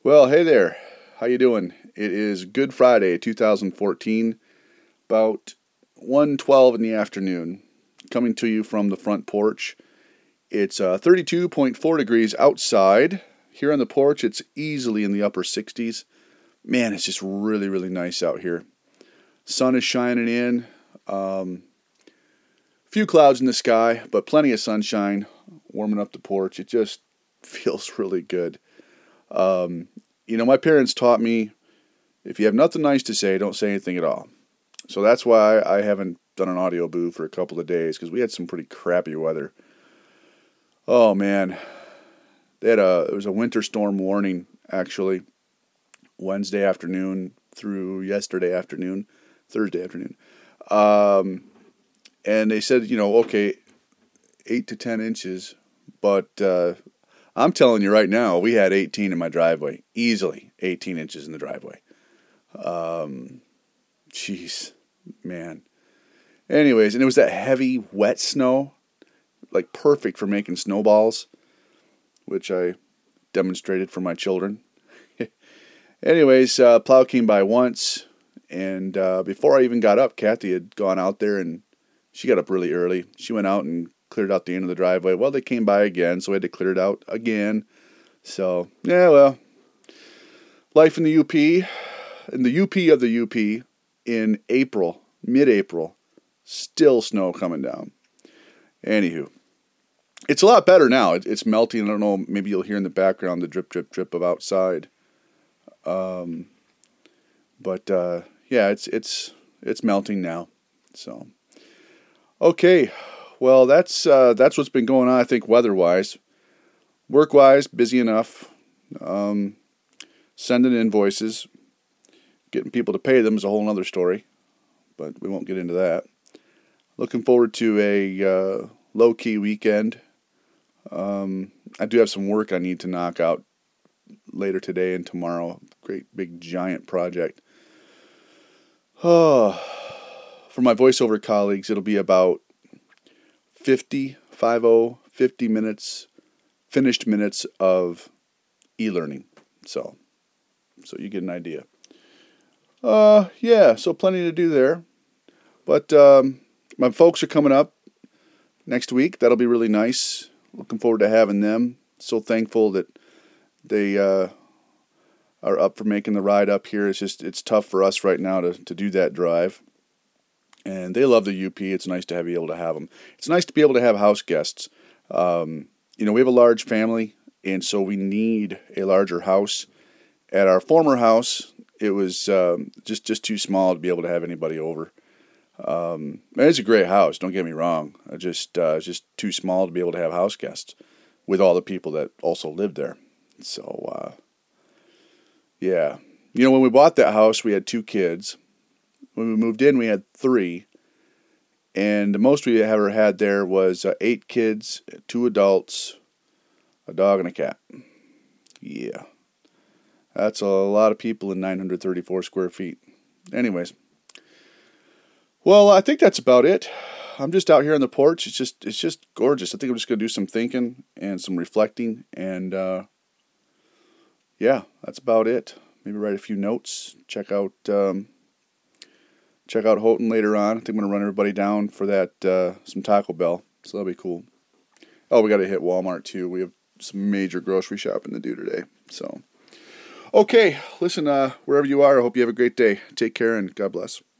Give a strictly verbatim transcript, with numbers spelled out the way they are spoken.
Well, hey there. How you doing? It is Good Friday, two thousand fourteen, about one twelve in the afternoon, coming to you from the front porch. It's uh, thirty-two point four degrees outside. Here on the porch, it's easily in the upper sixties. Man, it's just really, really nice out here. Sun is shining in. Um, few clouds in the sky, but plenty of sunshine warming up the porch. It just feels really good. Um, you know, my parents taught me, if you have nothing nice to say, don't say anything at all. So that's why I haven't done an audio boo for a couple of days, because we had some pretty crappy weather. Oh, man. They had a, it was a winter storm warning, actually, Wednesday afternoon through yesterday afternoon, Thursday afternoon. Um, and they said, you know, okay, eight to ten inches, but uh, I'm telling you right now, we had eighteen in my driveway. Easily eighteen inches in the driveway. Um, jeez, man. Anyways, and it was that heavy, wet snow, like perfect for making snowballs, which I demonstrated for my children. Anyways, uh, plow came by once, and uh, before I even got up, Kathy had gone out there, and she got up really early. She went out and cleared out the end of the driveway. Well, they came by again, so we had to clear it out again. So, yeah, well, life in the U P, in the U P of the U P, in April, mid-April, still snow coming down. Anywho, it's a lot better now. It, it's melting. I don't know, maybe you'll hear in the background the drip, drip, drip of outside. Um, but, uh, yeah, it's, it's, it's melting now. So, okay. Well, that's uh, that's what's been going on, I think, weather-wise. Work-wise, busy enough. Um, sending invoices. Getting people to pay them is a whole other story, but we won't get into that. Looking forward to a uh, low-key weekend. Um, I do have some work I need to knock out later today and tomorrow. Great, big, giant project. Oh, for my voiceover colleagues, it'll be about fifty, fifty, fifty minutes, finished minutes of e-learning. So, so you get an idea. Uh, yeah, so plenty to do there. But um, my folks are coming up next week. That'll be really nice. Looking forward to having them. So thankful that they uh, are up for making the ride up here. It's just, it's tough for us right now to, to do that drive. And they love the U P. It's nice to have, be able to have them. It's nice to be able to have house guests. Um, you know, we have a large family, and so we need a larger house. At our former house, it was um, just, just too small to be able to have anybody over. Um, it's a great house, don't get me wrong. I just uh, it's just too small to be able to have house guests with all the people that also lived there. So, uh, yeah. You know, when we bought that house, we had two kids. When we moved in, we had three, and the most we ever had there was uh, eight kids, two adults, a dog, and a cat. Yeah. That's a lot of people in nine hundred thirty-four square feet. Anyways. Well, I think that's about it. I'm just out here on the porch. It's just it's just gorgeous. I think I'm just going to do some thinking and some reflecting, and uh, yeah, that's about it. Maybe write a few notes, check out... Um, Check out Houghton later on. I think I'm going to run everybody down for that, uh, some Taco Bell. So that'll be cool. Oh, we got to hit Walmart too. We have some major grocery shopping to do today. So, okay, listen, uh, wherever you are, I hope you have a great day. Take care and God bless.